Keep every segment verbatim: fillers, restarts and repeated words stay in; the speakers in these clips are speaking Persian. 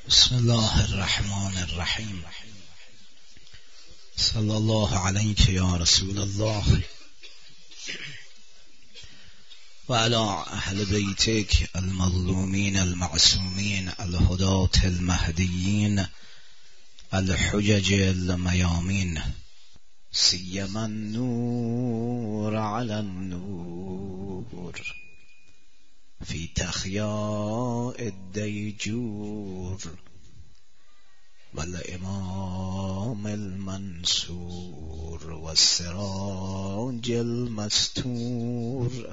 بسم الله الرحمن الرحیم. صلی الله علیک یا رسول الله و علی اهل بیتک المظلومین المعصومین الهداة المهدیین الحجج المیامین سیما النور علی النور فی تخیاء الدیجور والامام المنصور والسراج المستور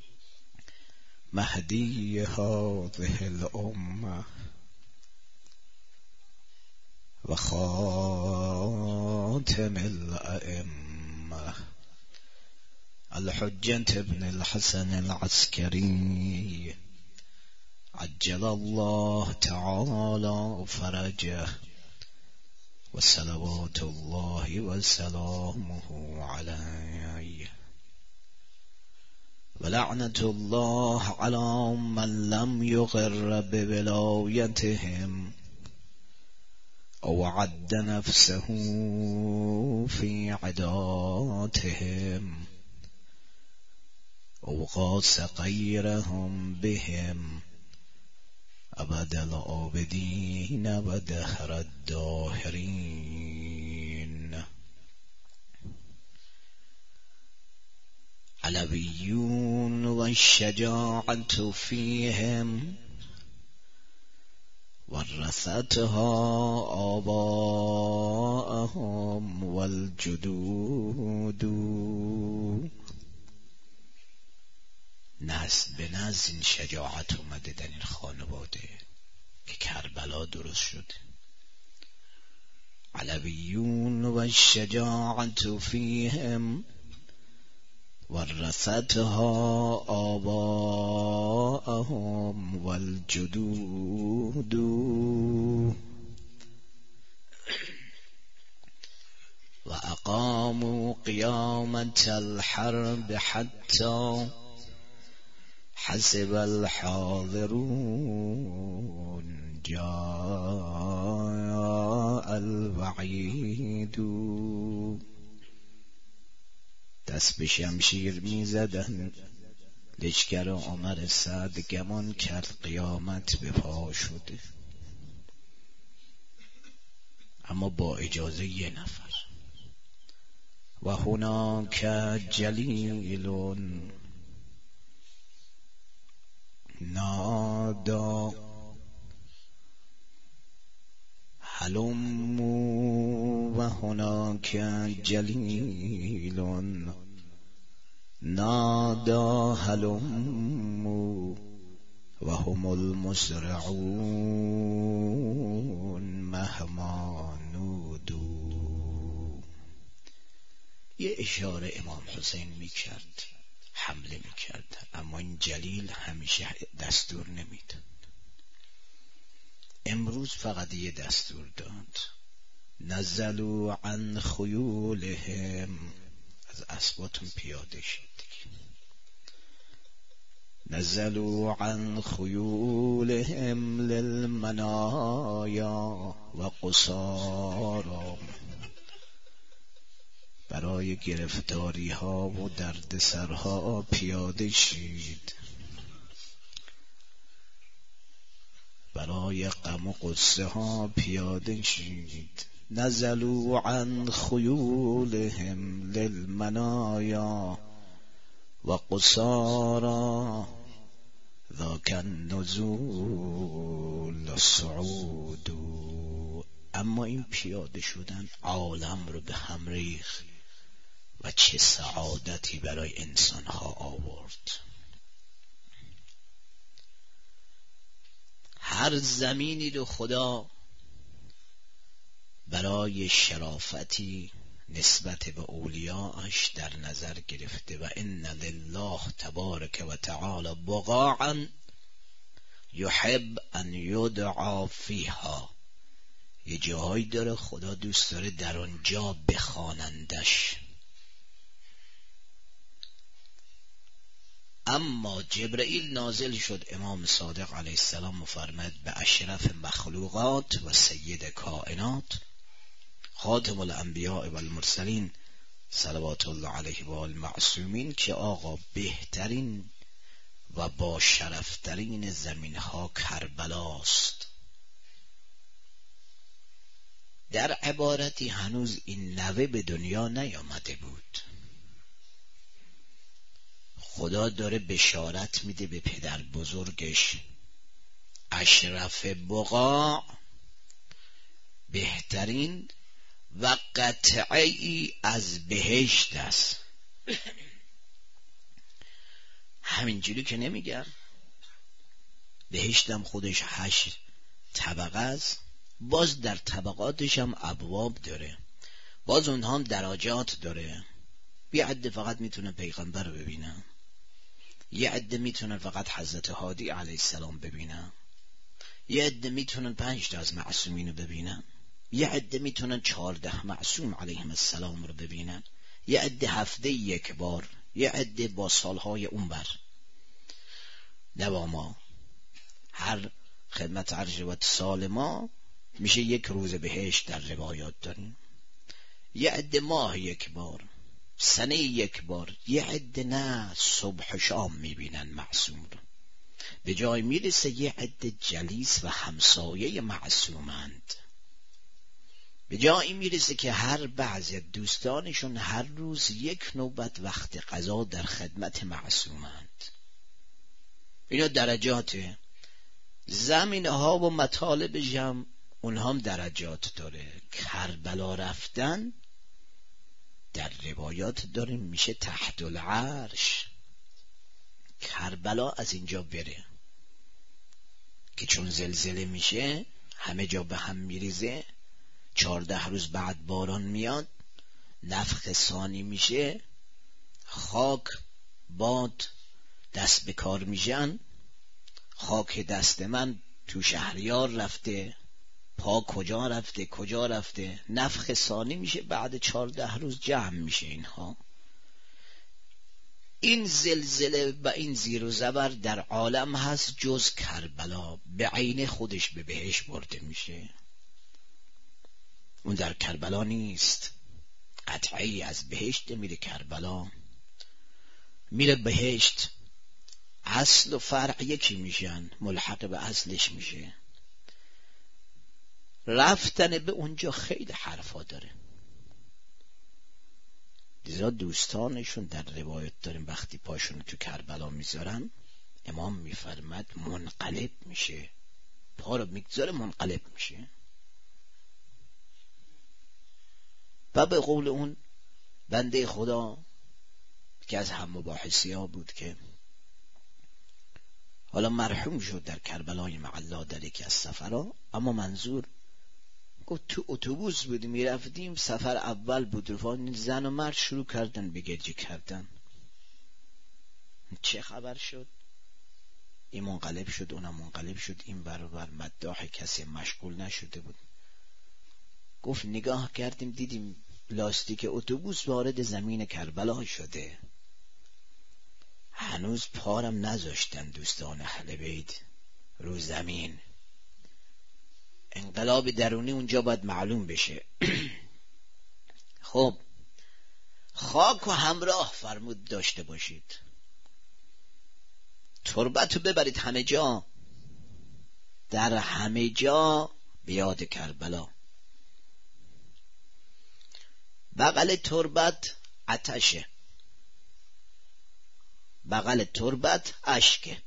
مهدی هذه الامه و خاتم الائمه الحجة ابن الحسن العسكري عجل الله تعالى فرجه وصلوات الله وسلامه عليه ولعنة الله على من لم يغر بولايتهم أو عد نفسه في عداتهم أو قاس غيرهم بهم أبد العابدين ودهر الداهرين. علويون والشجاعة فيهم ورثتها آباءهم والجدود. نسل به نسل این شجاعت اومده در این خانواده که کربلا درست شده. علویون و شجاعت فیهم ورثتها آباءهم والجدود و اقاموا قیامة الحرب حتی حسب الحاضرون جاء الوعید. دست به شمشیر می زدن. لشکر عمر سعد گمان کرد قیامت به پا شده، اما با اجازه یه نفر. و هناک جلیلون نادا هلموا و هناک جلیل نادا هلموا و هم المسرعون مهما نودوا. یه اشاره امام حسین میکرد، حمله میکرد، اما این جلیل همیشه دستور نمیداد. امروز فقط یه دستور داد، نزلوا عن خیولهم، از اسباتون پیاده شید. نزلوا عن خیولهم للمنایا و قصارا، برای گرفتاری ها و دردسرها پیاده شید، برای غم و غصه ها پیاده شید. نزلوا عن خیولهم للمنایا و قصارا ذاک النزول صعود. اما این پیاده شدن عالم رو به هم ریخت و چه سعادتی برای انسان ها آورد. هر زمینی رو خدا برای شرافتی نسبت به اولیاءش در نظر گرفته. و ان لله تبارک و تعالی بقاعا یحب ان یدعا فیها، یه جاهایی داره خدا دوست داره در آنجا بخوانندش. اما جبرئیل نازل شد، امام صادق علیه السلام مفرمد به اشرف مخلوقات و سید کائنات خاتم الانبیاء و المرسلین صلوات الله علیه و آل معصومین که آقا بهترین و با شرفترین زمین ها کربلاست. در عبارتی هنوز این نوه به دنیا نیامده بود. خدا داره بشارت میده به پدر بزرگش اشرف بقاع، بهترین و قطعی از بهشت است. همینجوری که نمیگم، بهشتم خودش هشت طبقه است، باز در طبقاتش هم ابواب داره، باز اونها هم درجات داره. یه عده فقط میتونه پیغمبر رو ببینن، یه عده میتونن فقط حضرت هادی علیه السلام ببینن، یه عده میتونن پنج تا از معصومین رو ببینن، یه عده میتونن چهارده معصوم علیهم السلام رو ببینن، یه عده هفته یک بار، یه عده با سالهای اونور. نه با ما هر خدمت عرض و سال ما میشه یک روز بهشت در روایات داریم، یه عده ماه یک بار، سنه یک بار، یه عده نه صبح شام میبینن معصوم رو. به جای میرسه یه عده جلیس و همسایه معصومند، به جایی میرسه که هر بعضی دوستانشون هر روز یک نوبت وقت قضا در خدمت معصومند. اینا درجاته. زمینه ها و مطالب جمع اونها هم درجات داره. کربلا رفتن در روایات داریم میشه تحت العرش. کربلا از اینجا بره که چون زلزله میشه همه جا به هم میریزه، چهارده روز بعد باران میاد، نفخ ثانی میشه، خاک باد دست به کار میشن، خاک دست من تو شهریار رفته، پا کجا رفته کجا رفته، نفخ ثانی میشه، بعد چهارده روز جمع میشه. اینها این زلزله و این زیر و زبر در عالم هست جز کربلا، به عین خودش به بهشت برده میشه. اون در کربلا نیست، قطعی از بهشت میره کربلا، میره بهشت، اصل و فرع یکی میشن، ملحق به اصلش میشه. رفتن به اونجا خیلی حرفا داره. دیزا دوستانشون در روایت داریم وقتی پاشون تو کربلا میذارن، امام میفرمد منقلب میشه، پا رو میگذاره منقلب میشه. و به قول اون بنده خدا که از هم مباحثی ها بود که حالا مرحوم شد در کربلای معلا در یکی از سفرها، اما منظور گفت تو اتوبوس بود میرفتیم، سفر اول بود، رفاقین زن و مرد شروع کردن به گریه کردن. چه خبر شد؟ این منقلب شد اونم منقلب شد، این برابر مداح کسی مشغول نشده بود. گفت نگاه کردیم دیدیم لاستیک اتوبوس وارد زمین کربلا شده، هنوز پارم نذاشتن دوستان اهل بیت رو زمین. انقلاب درونی اونجا باید معلوم بشه. خب خاک و همراه فرمود داشته باشید، تربت رو ببرید همه جا، در همه جا بیاد کربلا. بغل تربت آتشه، بغل تربت اشکه،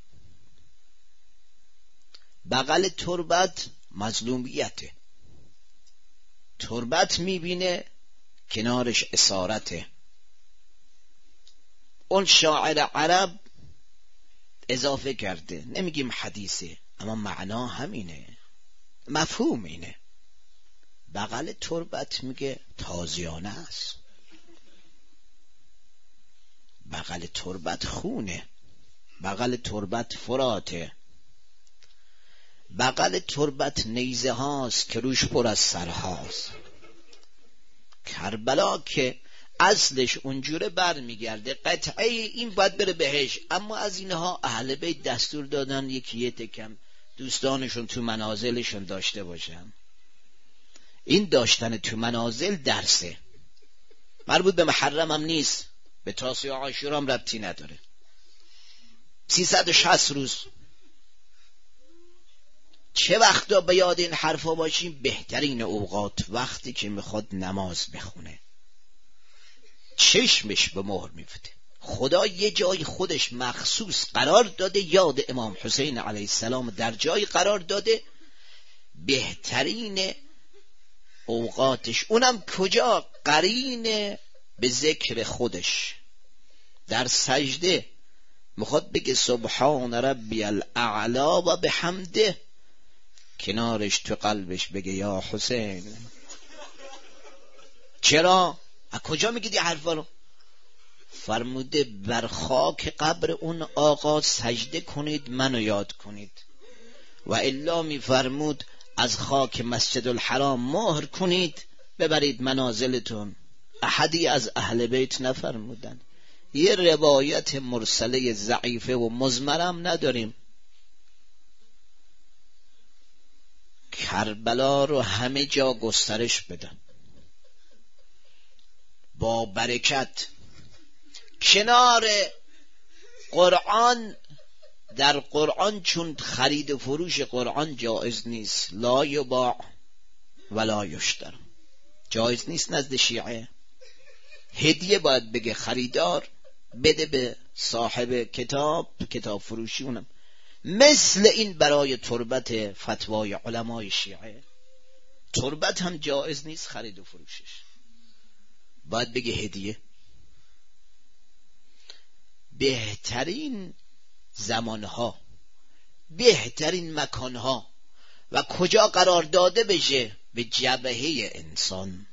بغل تربت مظلومیته. تربت میبینه کنارش اسارته. اون شاعر عرب اضافه کرده، نمیگیم حدیثه اما معنا همینه، مفهوم اینه. بغل تربت میگه تازیانه است، بغل تربت خونه، بغل تربت فراته، بغل تربت نیزه هاست که روش پر از سرهاست. کربلا که اصلش اونجوره برمیگرده، قطعه این باید بره بهش. اما از اینها اهل بیت دستور دادن یکی یه تکم دوستانشون تو منازلشون داشته باشن. این داشتن تو منازل درسه، مربوط به محرم هم نیست، به تاسوعا و عاشورا هم ربطی نداره. سیصد و شصت روز چه وقتا به یاد این حرفا باشیم؟ بهترین اوقات وقتی که میخواد نماز بخونه، چشمش به مهر میفته. خدا یه جای خودش مخصوص قرار داده، یاد امام حسین علیه السلام در جای قرار داده، بهترین اوقاتش. اونم کجا؟ قرین به ذکر خودش. در سجده میخواد بگه سبحان ربی الاعلا و بحمده، کنارش تو قلبش بگه یا حسین. چرا؟ از کجا میگید این حرفا رو؟ فرموده بر خاک قبر اون آقا سجده کنید، منو یاد کنید. و الا میفرمود از خاک مسجد الحرام مهر کنید ببرید منازلتون. احدی از اهل بیت نفرمودن. یه روایت مرسله ضعیفه و مزمرم نداریم. کربلا رو همه جا گسترش بدن با برکت. کنار قرآن، در قرآن چون خرید و فروش قرآن جایز نیست، لا یباع ولا یشتر، جایز نیست نزد شیعه. هدیه باید بگه خریدار بده به صاحب کتاب، کتاب فروشی. اونم مثل این برای تربت فتوای علمای شیعه. تربت هم جایز نیست خرید و فروشش، باید بگه هدیه. بهترین زمانها، بهترین مکانها و کجا قرار داده بشه؟ به جبهه انسان.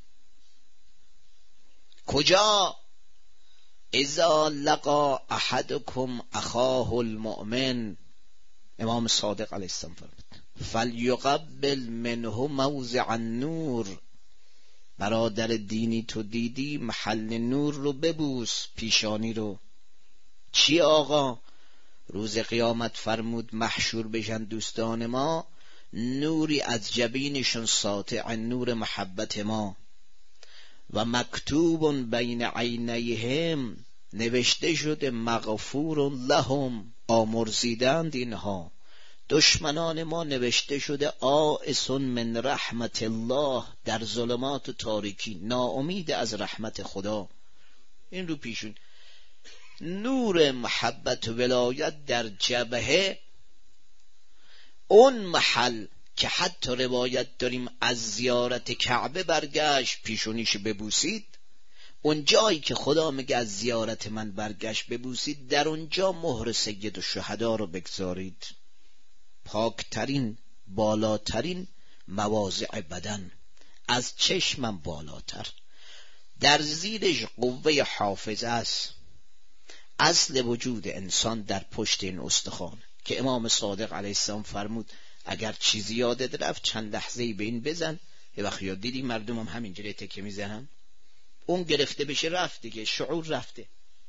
کجا؟ اذا لقا احدکم اخاه المؤمن، امام صادق علیه السلام فرمود فلیقبل منه موضع النور. برادر دینی تو دیدی محل نور رو ببوس، پیشانی رو. چی آقا؟ روز قیامت فرمود محشور بشن دوستان ما، نوری از جبینشون ساطع نور محبت ما، و مکتوب بین عینیهم، نوشته شده مغفور لهم، آمرزیدند اینها. دشمنان ما نوشته شده آئس من رحمت الله، در ظلمات و تاریکی، ناامید از رحمت خدا. این رو پیشون نور محبت و ولایت در جبهه. اون محل که حتی روایت داریم از زیارت کعبه برگشت پیشونیش ببوسید، اون جایی که خدا میگه از زیارت من برگشت ببوسید، در اونجا مهر سید الشهدا رو بگذارید. پاکترین بالاترین مواضع بدن، از چشمم بالاتر، در زیرش قوه حافظه است. اصل وجود انسان در پشت این استخوان که امام صادق علیه السلام فرمود اگر چیزی یادت رفت چند لحظه‌ای به این بزن. یه وقت یاد دیدی مردم هم همینجوری تکه میزنن، اون گرفته بشه رفت دیگه، شعور رفته.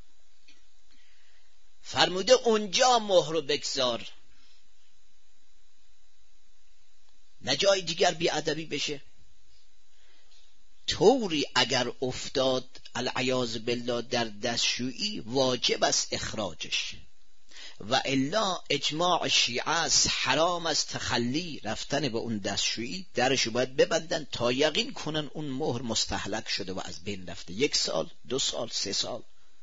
فرموده اونجا مهر رو بگذار، نه جای دیگر بی ادبی بشه. طوری اگر افتاد العیاذ بالله در دستشویی، واجب است اخراجش، و الا اجماع شیعه است حرام است تخلی رفتن به اون دستشویی. درشو باید ببندن تا یقین کنن اون مهر مستهلک شده و از بین رفته. یک سال، دو سال، سه سال.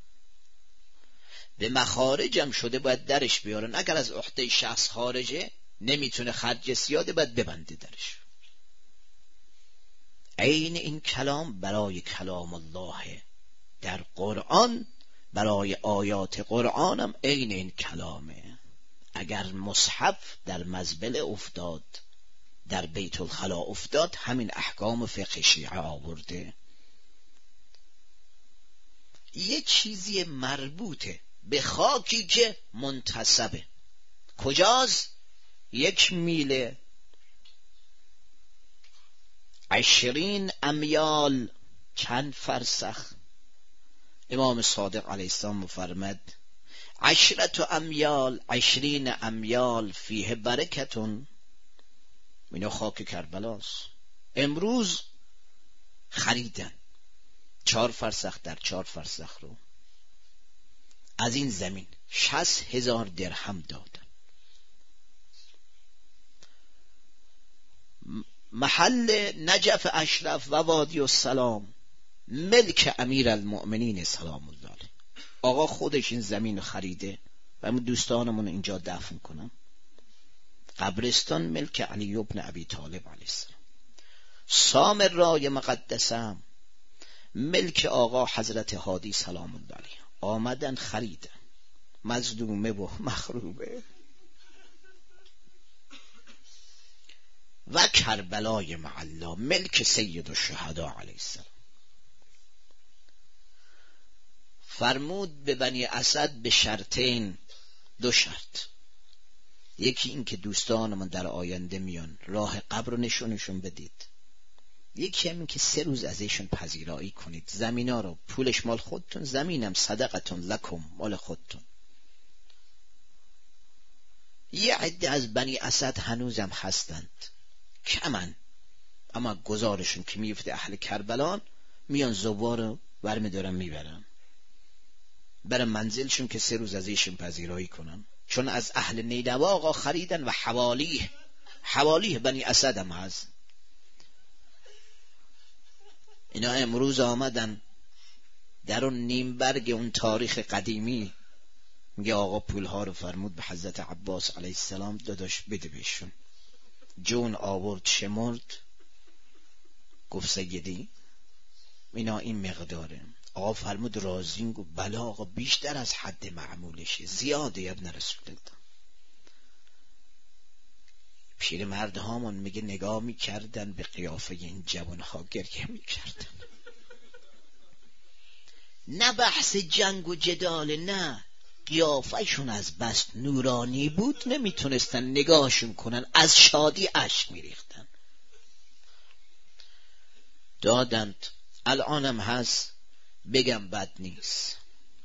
به مخارجم شده باید درش بیارن. اگر از عهده شخص خارجه نمیتونه خرج زیاده باید ببنده درش. عین این کلام برای کلام الله در قرآن، برای آیات قرآنم عین این کلامه. اگر مصحف در مزبله افتاد، در بیت الخلا افتاد، همین احکام فقه شیعه آورده. یه چیزی مربوطه به خاکی که منتسبه. کجاست؟ یک میله، عشرین امیال، چند فرسخ، امام صادق علیه السلام مفرمد عشرت امیال عشرین امیال فیه برکتون، اینا خاک کربلاست. امروز خریدن چهار فرسخ در چهار فرسخ رو از این زمین شصت هزار درهم دادن. محل نجف اشرف و وادی السلام ملک امیر المؤمنین سلام الله علیه. آقا خودش این زمین رو خریده و همون دوستانمون اینجا دفن کنن. قبرستان ملک علی ابن ابی طالب علیه السلام. سامرای مقدسم ملک آقا حضرت هادی سلام الله علیه. آمدن خریدن، مظلومه و مخروبه. و کربلای معلا ملک سید الشهدا علیه السلام. فرمود به بنی اسد به شرطین، دو شرط. یکی این که دوستانمون در آینده میان راه قبر رو نشونشون بدید، یکی هم این که سه روز ازشون پذیرایی کنید. زمینا رو پولش مال خودتون، زمینم صدقتون لکم مال خودتون. یه عده از بنی اسد هنوزم هستند، کمن، اما گزارشون که میفته اهل کربلان میان زوار رو برمی دارن میبرن برن منزلشون که سه روز ازشون پذیرایی کنن. چون از اهل نیدوا آقا خریدن و حوالیه حوالیه بنی اسد هم هست. اینا امروز آمدن در اون نیمبرگ اون تاریخ قدیمی، میگه آقا پولها رو فرمود به حضرت عباس علیه السلام داداش بده بهشون. جون آورد شمرد، گفت سیدی اینا این مقداره. آقا فرمود رازین، گفت بله آقا بیشتر از حد معمولشه، زیاده ابن رسول الله. پیر مرد هامون میگه نگاه میکردن به قیافه این جوانها گریه میکردن. نه بحث جنگ و جدال، نه، قیافهشون از بس نورانی بود نمیتونستن نگاهشون کنن، از شادی اشک میریختن. دادند. الانم هست، بگم بد نیست.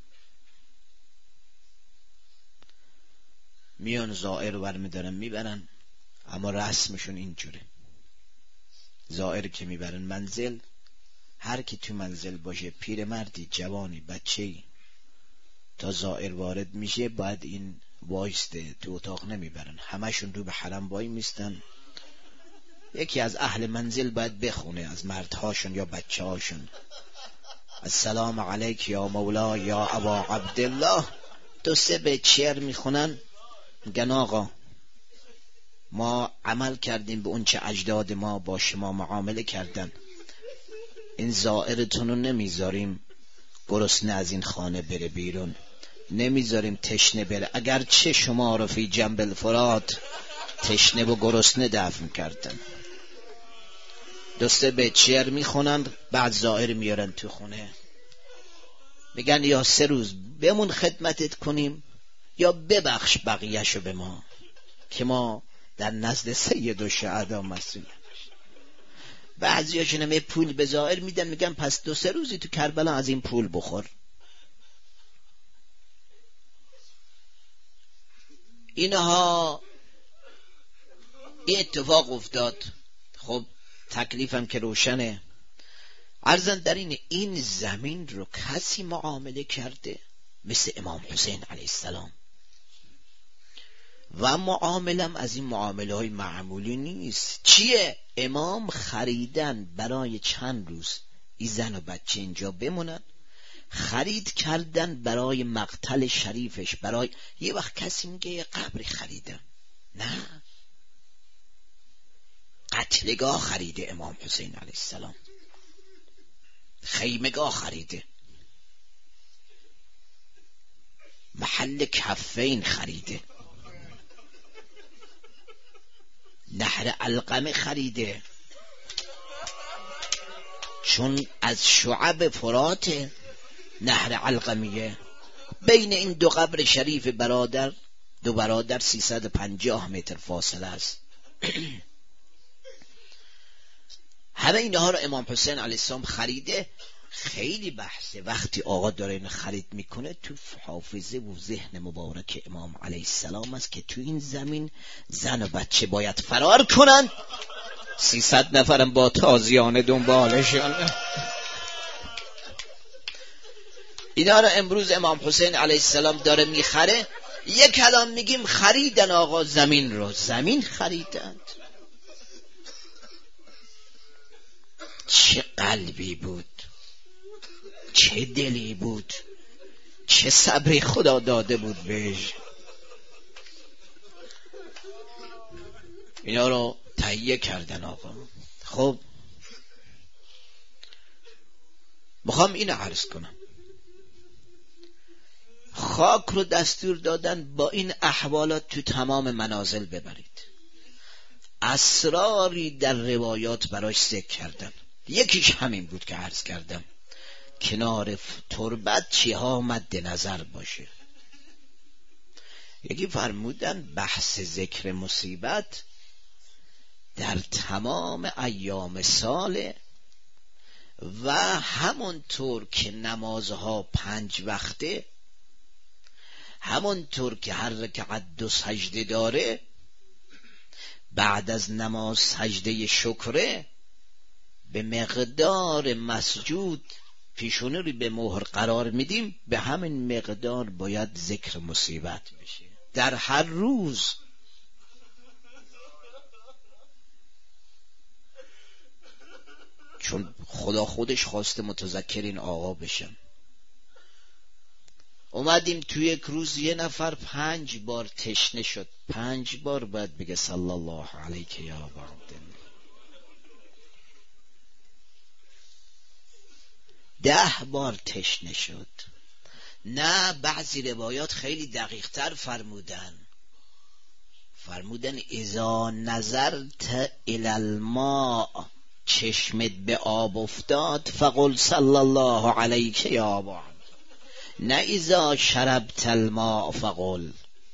میان زائر رو برمیدارن میبرن، اما رسمشون اینجوره. زائر که میبرن منزل، هر کی تو منزل باشه، پیرمردی، جوانی، بچه‌ای، تا زائر وارد میشه باید این وایسته، تو اتاق نمیبرن، همشون رو به حرم وای میستن. یکی از اهل منزل باید بخونه از مردهاشون یا بچه هاشون السلام علیک یا مولا یا ابا عبدالله. دو سه به چیر میخونن، میگن آقا ما عمل کردیم به اون چه اجداد ما با شما معامله کردن، این زائرتون رو نمیذاریم گرسنه از این خانه بره بیرون، نمیذاریم تشنه بره، اگر چه شما رو فی جنب الفرات تشنه و گرسنه دفن کردن. دوسته به چیر میخونن، بعد زائر میارن تو خونه، میگن یا سه روز بمون خدمتت کنیم یا ببخش بقیهشو به ما که ما در نزد سید و شهدا مسئولیم. بعضی هاشون هم پول به زائر میدن، میگن پس دو سه روزی تو کربلا از این پول بخور. اینها این اتفاق افتاد. خب تکلیفم که روشنه. عرضن در این این زمین رو کسی معامله کرده مثل امام حسین علیه السلام، و معاملم از این معامله های معمولی نیست. چیه؟ امام خریدن برای چند روز این زن و بچه اینجا بمونن، خرید کردن برای مقتل شریفش. برای یه وقت کسی میگه یه قبری خریدم، نه، قتلگاه خریده امام حسین علیه السلام، خیمگاه خریده، محل کفین خریده، نهر علقمه خریده، چون از شعب فرات نهر علقمیه. بین این دو قبر شریف برادر، دو برادر سیصد و پنجاه متر فاصله است. همه اینها رو امام حسین علیه السلام خریده خیلی بحثه. وقتی آقا داره این خرید میکنه تو حافظه و ذهن مبارک امام علیه السلام است که تو این زمین زن و بچه باید فرار کنن، سیصد نفرم با تازیانه دنبالشان. اینا رو امروز امام حسین علیه السلام داره میخره. یک کلام میگیم خریدن آقا زمین رو، زمین خریدند. چه قلبی بود، چه دلی بود، چه صبری خدا داده بود بهش. اینا رو تهیه کردن آقا. خب میخوام اینو عرض کنم، خاک رو دستور دادن با این احوالات تو تمام منازل ببرید. اسراری در روایات براش ذکر کردن. یکیش همین بود که عرض کردم، کنار تربت چیها مد نظر باشه. یکی فرمودن بحث ذکر مصیبت در تمام ایام سال و همونطور که نمازها پنج وقته، همونطور که هر رکعت دو سجده داره، بعد از نماز سجده شکره، به مقدار مسجود پیشونه رو به مهر قرار میدیم، به همین مقدار باید ذکر مصیبت بشه در هر روز. چون خدا خودش خواسته متذکر این آقا بشم. اومدیم توی یک روز یه نفر پنج بار تشنه شد، پنج بار باید بگه صلی الله علیک یا ابا عبدالله. ده بار تشنه شد. نه، بعضی روایات خیلی دقیق تر فرمودن، فرمودن اذا نظرت الی الماء، چشمت به آب افتاد، فقل صلی الله علیک یا ابا عبدالله. نه اذا شربت الماء فقل.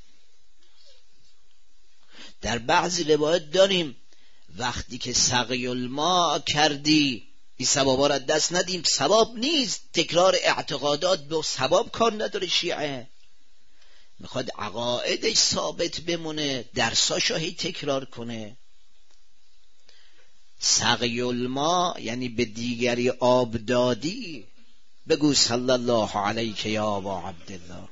در بعضی روایت داریم وقتی که سقی الماء کردی، این ثوابا را دست ندیم. ثواب نیست، تکرار اعتقادات به ثواب کار نداره. شیعه میخواد عقایدش ثابت بمونه، درساشو هی تکرار کنه. سقی الماء یعنی به دیگری آب دادی، بگو صلی الله علیک یا ابا عبدالله.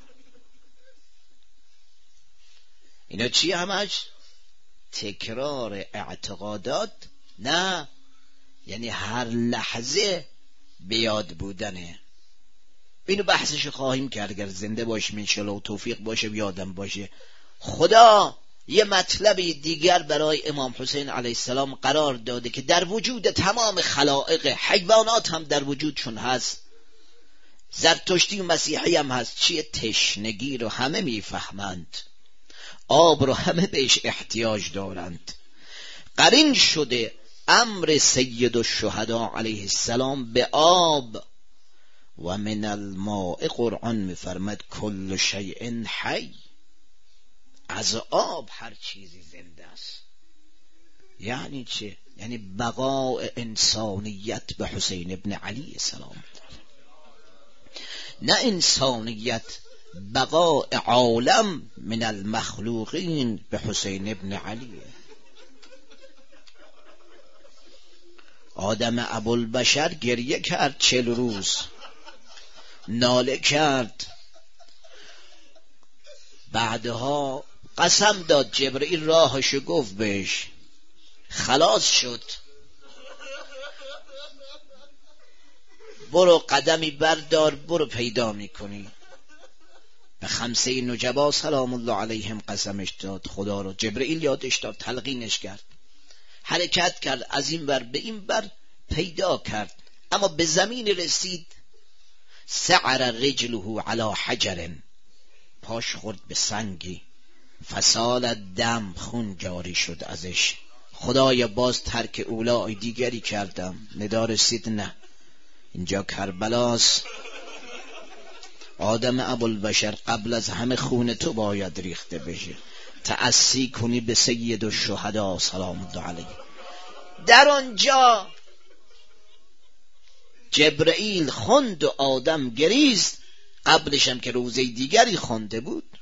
اینا چی همش؟ تکرار اعتقادات. نه، یعنی هر لحظه بیاد بودنه. اینو بحثش خواهیم کرد اگر زنده باشیم انشالله و توفیق باشه و یادم باشه. خدا یه مطلب دیگر برای امام حسین علیه السلام قرار داده که در وجود تمام خلائق، حیوانات هم در وجودشون هست، زرتشتی و مسیحی هم هست. چیه؟ تشنگی رو همه میفهمند، آب رو همه بهش احتیاج دارند. قرین شده امر سید الشهدا علیه السلام به آب. و من الماء، قرآن میفرماد کل شیء حی، از آب هر چیزی زنده است. یعنی چه؟ یعنی بقاء انسانیت به حسین ابن علی سلام، نه انسانیت، بقاء عالم من المخلوقین به حسین ابن علی. آدم ابوالبشر گریه کرد چل روز، ناله کرد، بعدها قسم داد، جبرئیل راهشو گفت بهش، خلاص شد. برو قدمی بردار، برو پیدا میکنی. به خمسه نجبا سلام الله علیهم قسمش داد، خدا رو. جبرئیل یادش داد، تلقینش کرد، حرکت کرد، از این بر به این بر پیدا کرد. اما به زمین رسید، سعر رجله علی حجر، پاش خورد به سنگی، فسال دم، خون جاری شد ازش. خدایا باز ترک اولای دیگری کردم. ندا رسید، نه اینجا کربلاست. آدم ابوالبشر قبل از همه خون تو باید ریخته بشه. تأسی کنی به سید الشهدا سلام الله علیه. در آنجا جبرئیل خوند و آدم گریست، قبلش هم که روزه دیگری خونده بود.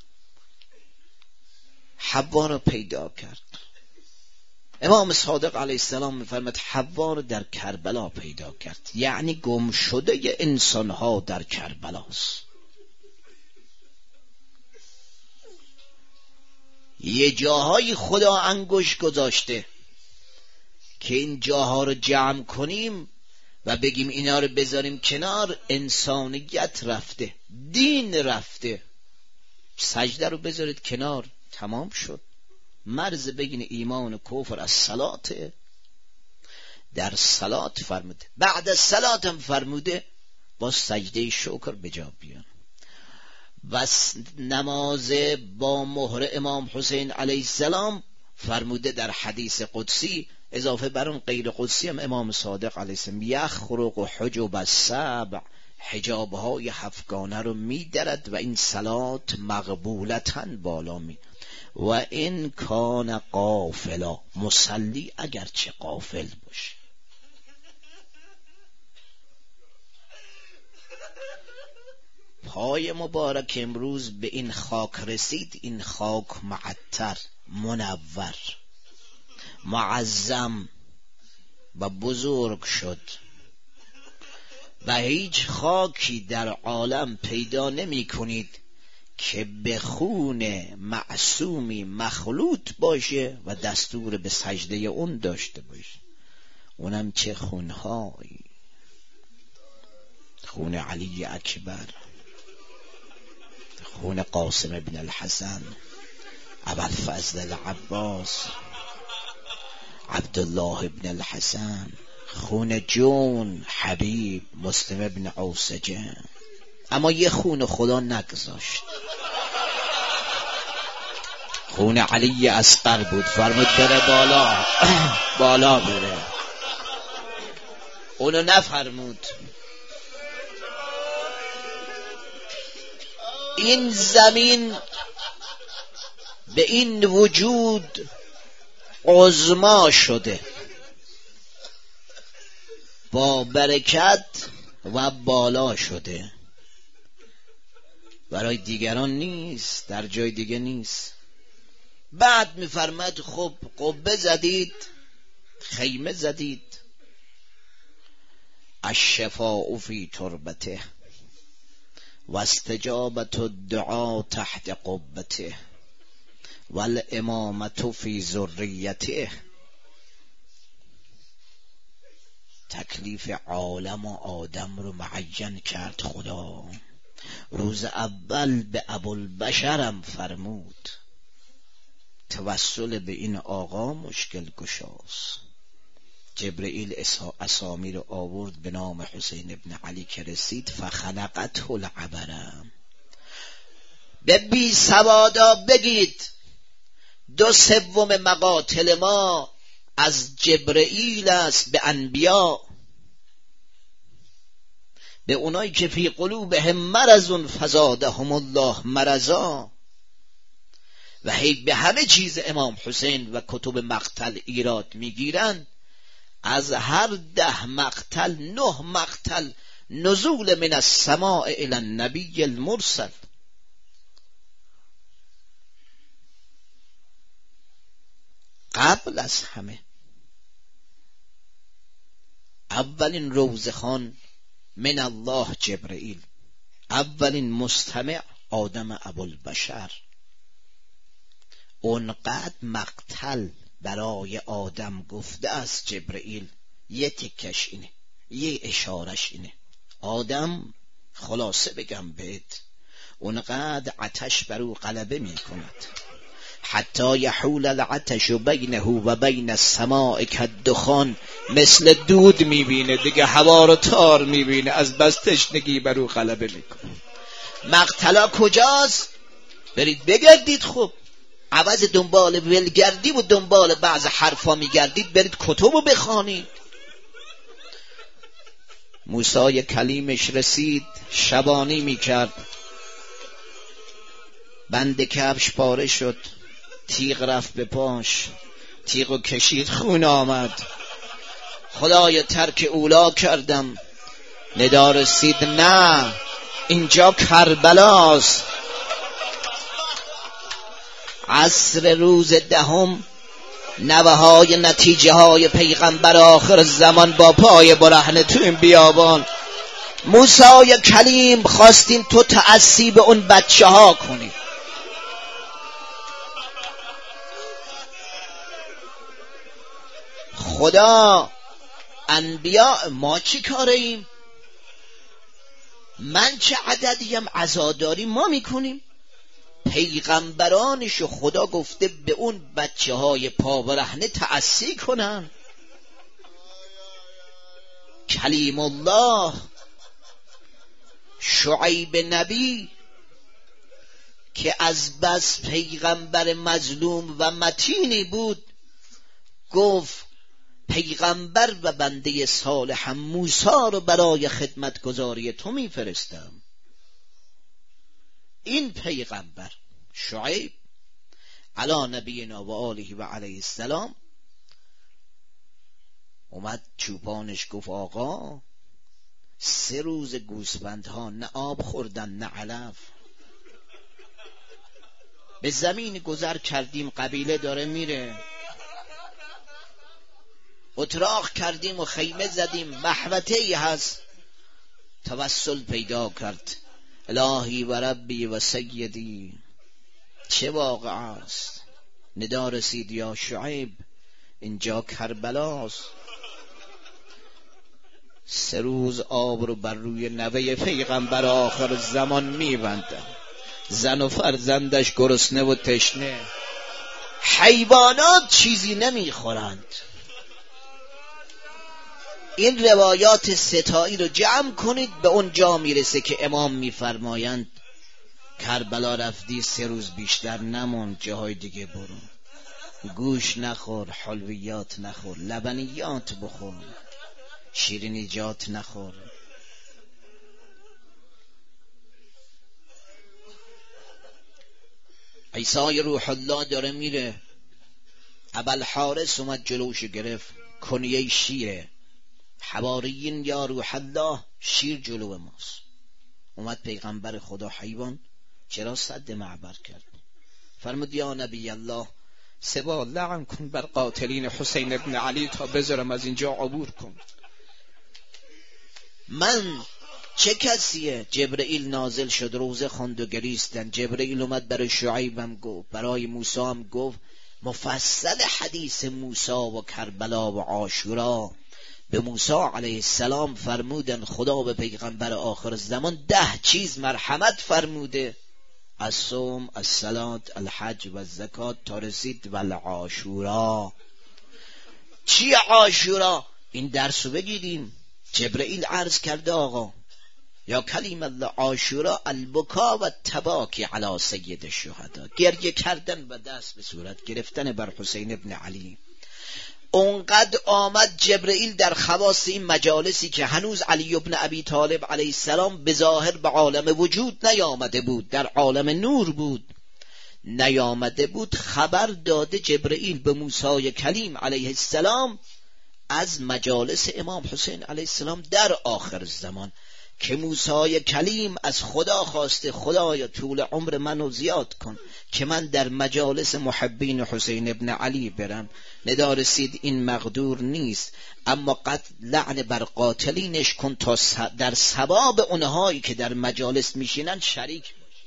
حوا رو پیدا کرد. امام صادق علیه السلام می‌فرماید حوا رو در کربلا پیدا کرد، یعنی گم شده انسان‌ها در کربلاست. یه جاهای خدا انگشت گذاشته که این جاها رو جمع کنیم و بگیم اینا رو بذاریم کنار، انسانیت رفته، دین رفته. سجده رو بذارید کنار، تمام شد. مرز بگین ایمان و کفر از صلاته. در صلات فرموده، بعد از صلات هم فرموده با سجده شکر بجا بیان. بس نماز با مهر امام حسین علیه السلام فرموده در حدیث قدسی، اضافه بر اون غیر قدسی هم امام صادق علیه السلام، یخرق حجب السبع، حجابهای هفتگانه رو میدرد و این صلات مقبولتاً بالا می و این کان غافلا، مصلی اگرچه غافل باشه. پای مبارک امروز به این خاک رسید، این خاک معطر، منور، معظم و بزرگ شد و هیچ خاکی در عالم پیدا نمی کنید که به خون معصومی مخلوط باشه و دستور به سجده اون داشته باشه. اونم چه خونهایی، خون علی اکبر، خون قاسم ابن الحسن، ابوالفضل العباس، عبدالله ابن الحسن، خون جون حبیب مسلم ابن عوسجه. اما یه خون خدا نگذاشت، خون علی اصغر بود. فرمود بره بالا، بالا بره، اونو نفرمود. این زمین به این وجود عظما شده، با برکت و بالا شده، برای دیگران نیست، در جای دیگه نیست. بعد میفرماد خب قبه زدید، خیمه زدید، الشفاء فی تربته و استجابت الدعا تحت قبته و الامامت فی ذریته. تکلیف عالم و آدم رو معین کرد خدا. روز اول به ابوالبشرم فرمود توسل به این آقا مشکل گشاست. جبرئیل اسامی رو آورد به نام حسین ابن علی که رسید، فخنقته العبرم. به بی سوادا بگید دو سوم مقاتل ما از جبرئیل است به انبیا، به اونایی که فی قلوبهم مرض فزادهم الله مرضا. و هی به همه چیز امام حسین و کتب مقتل ایراد میگیرن. از هر ده مقتل نه مقتل نزول من السماء الی النبی المرسل. قبل از همه اولین روزخوان من الله جبرئیل، اولین مستمع آدم ابوالبشر. اونقدر مقتل برای آدم گفته است جبرئیل، یه تکش اینه، یه اشارش اینه. آدم خلاصه بگم بهت، اونقدر عطش بر او غلبه می کند حتی یحول العطش بینه و بین السماء کالدخان، مثل دود میبینه دیگه، هوا رو تار میبینه، از بس تشنگی بر او غلبه میکنه. مقتلا کجاست؟ برید بگردید. خب عوض دنبال ولگردی و دنبال بعض حرفا میگردید، برید کتبو بخوانید. موسی کلیمش رسید، شبانی میکرد، بند کفش پاره شد، تیغ رفت به پاش، تیغو کشید، خون آمد. خدای ترک اولا کردم، ندا رسید نه اینجا کربلاست. عصر روز دهم نوه های نتیجه های پیغمبر آخر زمان با پای برهنه تو این بیابان. موسی کلیم خواستیم تو تأسی به اون بچه ها کنی. خدا انبیاء ما چی کاره ایم؟ من چه عددیم عزاداری ما میکنیم؟ پیغمبرانشو خدا گفته به اون بچه های پابرهنه تأسی کنن. کلیم الله شعیب نبی که از بس پیغمبر مظلوم و متینی بود گفت پیغمبر و بنده صالحم موسی رو برای خدمتگزاری تو میفرستم. این پیغمبر شعیب علی نبینا و آله و علیه السلام اومد چوپانش گفت آقا سه روز گوسفندها نه آب خوردن نه علف، به زمین گذر کردیم قبیله داره میره، اتراق کردیم و خیمه زدیم، محوطه ای هست، توسل پیدا کرد الهی و ربی و سیدی چه واقع است. ندا رسید یا شعیب اینجا کربلاست. سه روز آب رو بر روی نوه پیغمبر آخر زمان میبندن، زن و فرزندش گرسنه و تشنه، حیوانات چیزی نمیخورند. این روایات ستایی رو جمع کنید به اون جا میرسه که امام میفرمایند کربلا رفتی سه روز بیشتر نمون، جاهای دیگه برو، گوش نخور، حلویات نخور، لبنیات بخور، شیرینیجات نخور. عیسی روح الله داره میره، ابوالحارث اومد جلوش گرفت، کنیه شیره، حواریین یا روح الله شیر جلو ماست. اومد پیغمبر خدا حیوان چرا سد معبر کرد؟ فرمود یا نبی الله سبا لعن کن بر قاتلین حسین ابن علی تا بذارم از اینجا عبور کن. من چه کسیه؟ جبرئیل نازل شد، روزه خوند و گریستن. جبرئیل اومد برای شعیبم گفت، برای موسی هم گفت، مفصل حدیث موسی و کربلا و عاشورا. به موسی علیه السلام فرمودن خدا به پیغمبر آخر زمان ده چیز مرحمت فرموده، از صوم، از صلات، الحج و زکات تا رسید و العاشورا. چی عاشورا؟ این درس رو بگیریم. جبرئیل عرض کرده آقا یا کلیم الله عاشورا البکا و تباکی علی سید الشهدا، گریه کردن و دست به صورت گرفتن بر حسین ابن علی. اونقدر آمد جبرئیل در خواص این مجالسی که هنوز علی ابن ابی طالب علیه السلام به ظاهر به عالم وجود نیامده بود، در عالم نور بود، نیامده بود. خبر داده جبرئیل به موسی کلیم علیه السلام از مجالس امام حسین علیه السلام در آخر زمان که موسی کلیم از خدا خواسته خدایا طول عمر منو زیاد کن که من در مجالس محبین حسین ابن علی برم. ندا رسید این مقدور نیست، اما قد لعن بر قاتلینش کن تا در ثواب اونهایی که در مجالس میشینن شریک باش.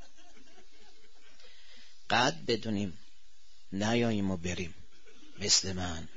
قد بدونیم نیاییم و بریم مثل من.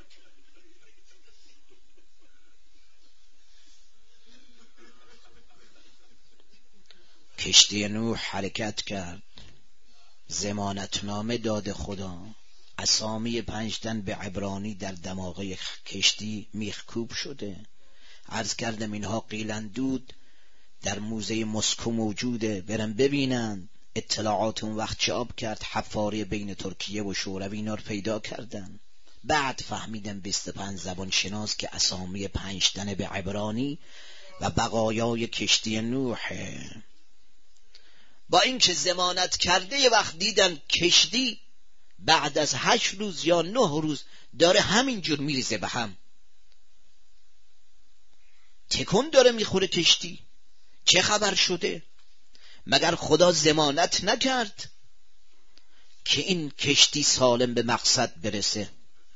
کشتی نوح حرکت کرد، ضمانتنامه داد خدا، اسامی پنج تن به عبرانی در دماغه کشتی میخکوب شده. عرض کردم اینها قیلندود در موزه مسکو موجوده، برن ببینن. اطلاعات اون وقت چاب کرد، حفاری بین ترکیه و شوروی اینا رو پیدا کردن. بعد فهمیدم بیست و پنج زبان شناس که اسامی پنج تن به عبرانی و بقایای کشتی نوحه. با این که ضمانت کرده یه وقت دیدن کشتی بعد از هشت روز یا نه روز داره همینجور میریزه به هم. تکون داره میخوره کشتی، چه خبر شده؟ مگر خدا ضمانت نکرد که این کشتی سالم به مقصد برسه؟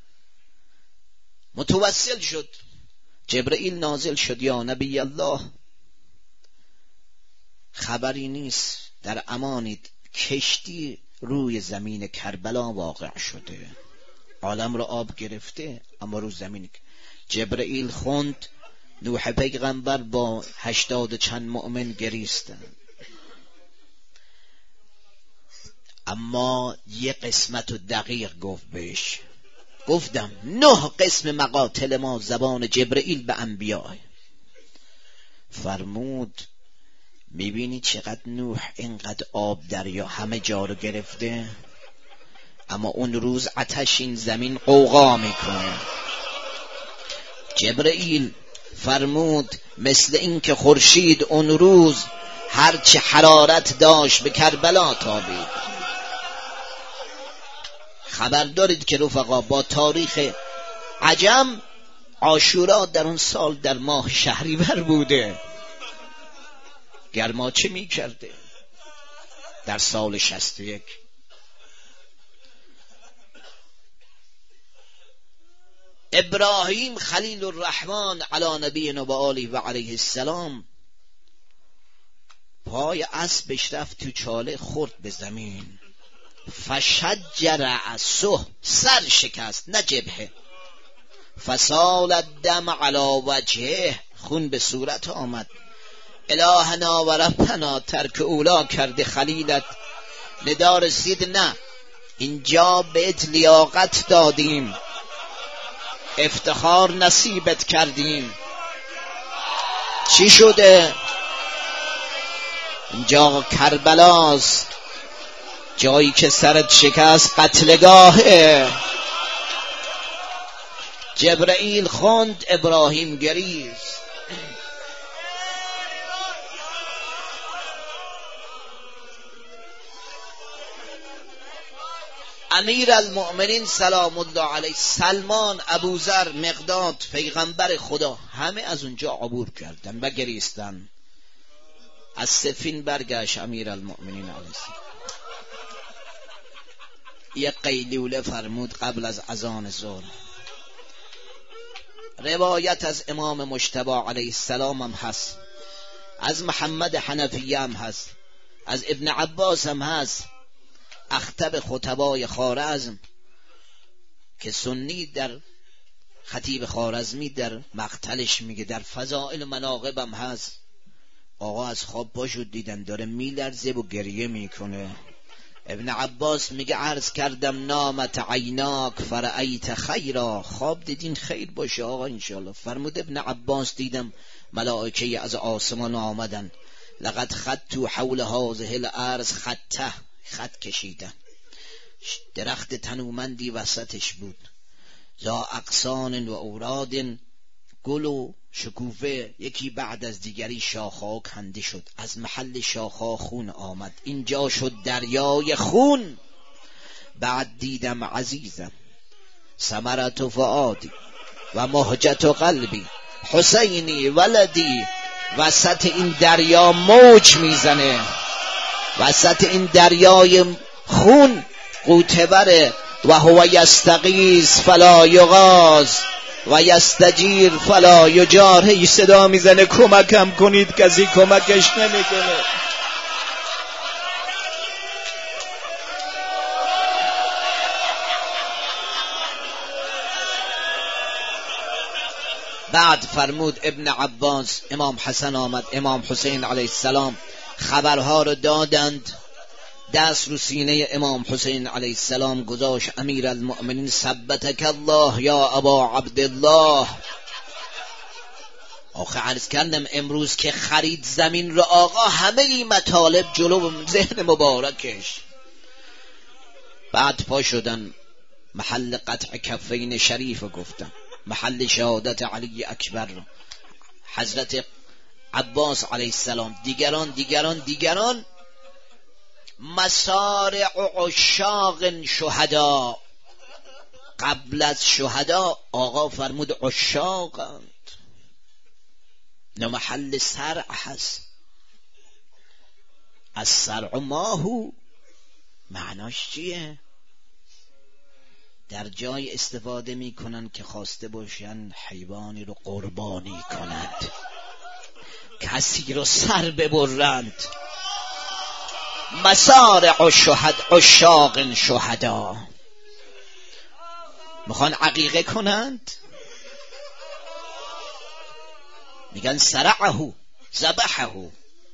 متوسل شد، جبرئیل نازل شد، یا نبی الله خبری نیست، در امانید، کشتی روی زمین کربلا واقع شده، عالم را آب گرفته اما رو زمین. جبرئیل خوند، نوح پیغمبر با هشتاد چند مؤمن گریستند، اما یه قسمت و دقیق گفت بهش. گفتم نه قسم مقاتل ما زبان جبرئیل به انبیاء. فرمود میبینی چقدر نوح اینقدر آب دریا همه جا رو گرفته، اما اون روز آتش این زمین قوقا میکنه. جبرئیل فرمود مثل این که خورشید اون روز هرچه حرارت داشت به کربلا تابید. خبر دارید که رفقا با تاریخ عجم عاشورا در اون سال در ماه شهریور بوده. گرما چه می کرده در سال شصت و یک؟ ابراهیم خلیل الرحمن علی نبینا و آله و علیه السلام پای اسبش رفت تو چاله، خورد به زمین، فشجر رأسه، سر شکست نه جبهه، فسال الدم علی وجهه، خون به صورت آمد. الهنا و ربنا ترک اولا کرده خلیلت. ندا رسید نه اینجا بهت لیاقت دادیم، افتخار نصیبت کردیم. چی شده؟ اینجا کربلاست، جایی که سرت شکست قتلگاهه. جبرئیل خوند، ابراهیم گریست. امیر المؤمنین سلام الله علیه، سلمان، ابوذر، مقداد، پیغمبر خدا، همه از اونجا عبور کردن و گریستن. از سفین برگشت امیر المؤمنین علیه السلام، یک قیلوله فرمود قبل از اذان ظهر. روایت از امام مجتبی علیه السلام هم هست، از محمد حنفی هم هست، از ابن عباس هم هست. اخطب خطبای خوارزم که سنی در خطیب خوارزمی در مقتلش میگه، در فضائل مناقبم هست، آقا از خواب پاشد دیدن داره میلرزه و گریه میکنه. ابن عباس میگه عرض کردم نامت عیناک فرأیت خیرا، خواب دیدین خیر باشه آقا انشالله. فرمود ابن عباس دیدم ملائکه از آسمان آمدن، لقد خطوا حول هذه الارض خطه، خط کشیدن، درخت تنومندی وسطش بود، ذا اقسان و اوراد، گل و شکوفه یکی بعد از دیگری شاخها کنده شد، از محل شاخها خون آمد، اینجا شد دریای خون. بعد دیدم عزیزم ثمرت فؤادی و مهجت قلبی حسینی ولدی، وسط این دریا موج میزنه، وسط این دریای خون قوتبره، و هو یستغیث فلا یغاث و یستجیر فلا یجار. هی صدا میزنه کمکم کنید، کسی کمکش نمیکنه. بعد فرمود ابن عباس، امام حسن آمد، امام حسین علیه السلام خبرها رو دادند، دست رو سینه امام حسین علیه السلام گذاشت. امیر المؤمنین ثبتک الله یا ابا عبدالله. آخه عرض کردم امروز که خرید زمین رو آقا، همه این مطالب جلو ذهن مبارکش. بعد پا شدن محل قطع کفین شریف گفتم، محل شهادت علی اکبر، حضرت عباس علیه السلام، دیگران دیگران دیگران. مسارع عشاق شهدا، قبل از شهدا آقا فرمود عشاقند. نه محل سرع هست. از سرع ماهو معناش چیه؟ در جای استفاده میکنن که خواسته باشن حیوانی رو قربانی کنند، کسی رو سر ببرند. مسارع شهد عشاق شهدا، میخوان عقیقه کنند، میگن سرعه ذبحه.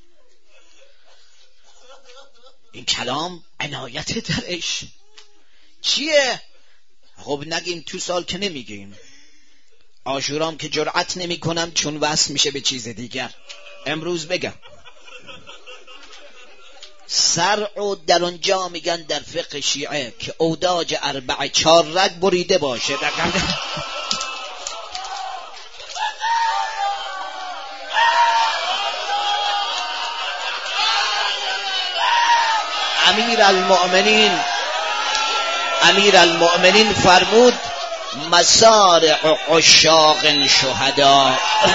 این کلام عنایت درش چیه؟ خب نگیم تو سال که نمیگیم، عاشورام که جرأت نمی کنم چون وصل میشه به چیز دیگر. امروز بگم سرع و در اونجا میگن در فقه شیعه که اوداج اربعه چار رگ بریده باشه. امیر المؤمنین امیر المؤمنین فرمود مسارع عشاق شهدا.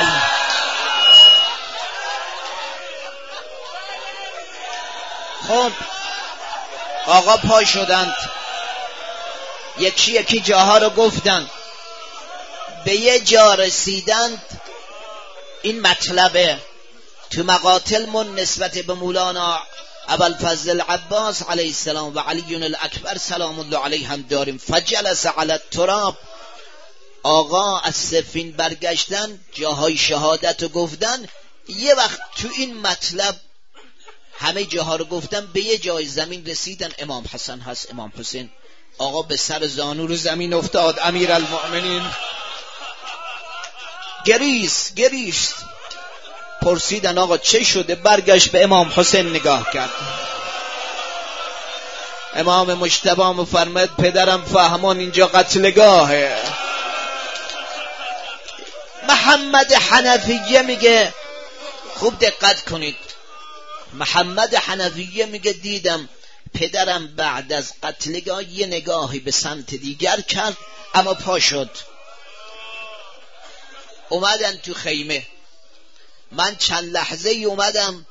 خب آقا پا شدند، یکی یکی جاها رو گفتند، به یه جا رسیدند. این مطلبه تو مقاتل من نسبت به مولانا ابوالفضل العباس علیه السلام و علی الاکبر سلام الله علیه هم داریم. فجلس علی التراب، آقا از صفین برگشتن، جاهای شهادت رو گفتن. یه وقت تو این مطلب همه جاها رو گفتن، به یه جای زمین رسیدن، امام حسن هست، امام حسین. آقا به سر زانو رو زمین افتاد، امیر المؤمنین گریست گریست. پرسیدن آقا چه شده؟ برگشت به امام حسین نگاه کرد. امام مجتبی مفرماد پدرم فهمان اینجا قتلگاهه. محمد حنفیه میگه، خوب دقت کنید، محمد حنفیه میگه دیدم پدرم بعد از قتلگاه یه نگاهی به سمت دیگر کرد اما پا شد. اومدن تو خیمه، من چند لحظه ای اومدم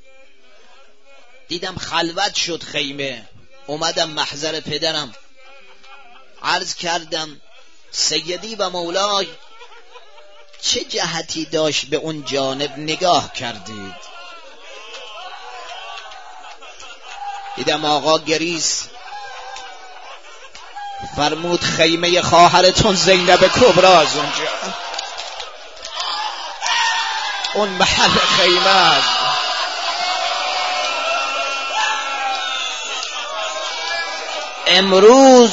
دیدم خلوت شد خیمه، اومدم محضر پدرم عرض کردم سیدی و مولای چه جهتی داشت به اون جانب نگاه کردید؟ دیدم آقا گریز، فرمود خیمه خواهرتون زینب کبری از اونجا، اون محل خیمه است. امروز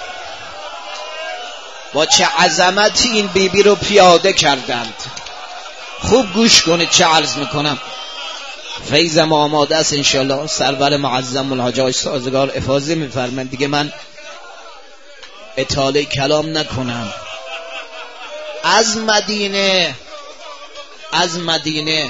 با چه عظمتی این بیبی رو پیاده کردند. خوب گوش کنید چه عرض میکنم. فیضم آماده است انشالله. سرور معظم الحاج سازگار افاضه میفرمند دیگه من اطاله کلام نکنم. از مدینه از مدینه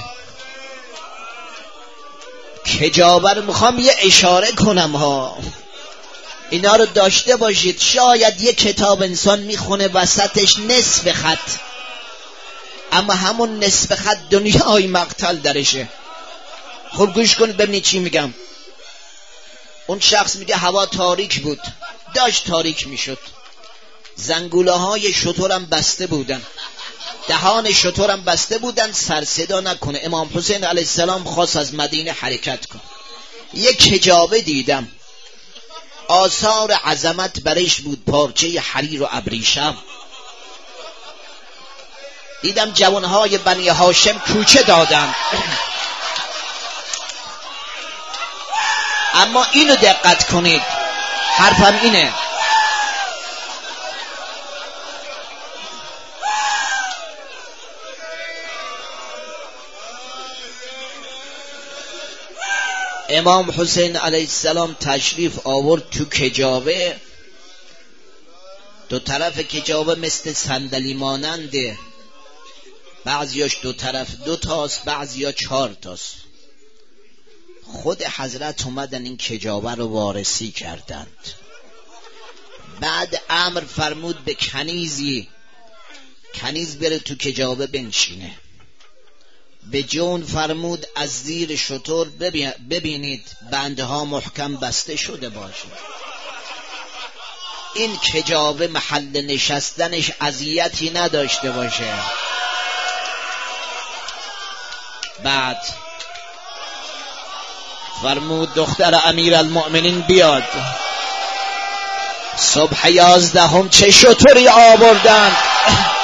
کجابر میخوام یه اشاره کنم ها، اینا رو داشته باشید. شاید یه کتاب انسان میخونه وسطش نصف خط، اما همون نصف خط دنیای مقتل درشه. خوب گوش کنید ببینید چی میگم. اون شخص میگه هوا تاریک بود، داشت تاریک میشد، زنگوله های شترم بسته بودن، دهان شترم بسته بودن، سر صدا نکنه. امام حسین علیه السلام خواست از مدینه حرکت کن. یک حجابه دیدم، آثار عظمت برش بود، پارچه حریر و ابریشم. دیدم جوانهای بنی هاشم کوچه دادن. اما اینو دقت کنید، حرفم اینه، امام حسین علیه السلام تشریف آورد تو کجاوه. دو طرف کجاوه مثل صندلی ماننده، بعضیاش دو طرف دو تاست، بعضیا چهار تاست. خود حضرت اومدن این کجاوه رو وارسی کردند. بعد امر فرمود به کنیزی، کنیز بره تو کجاوه بنشینه. به جون فرمود از زیر شتر ببینید بندها محکم بسته شده باشه، این کجاوه محل نشستنش اذیتی نداشته باشه. بعد فرمود دختر امیرالمؤمنین بیاد. صبح یازدهم چه شتری آوردند،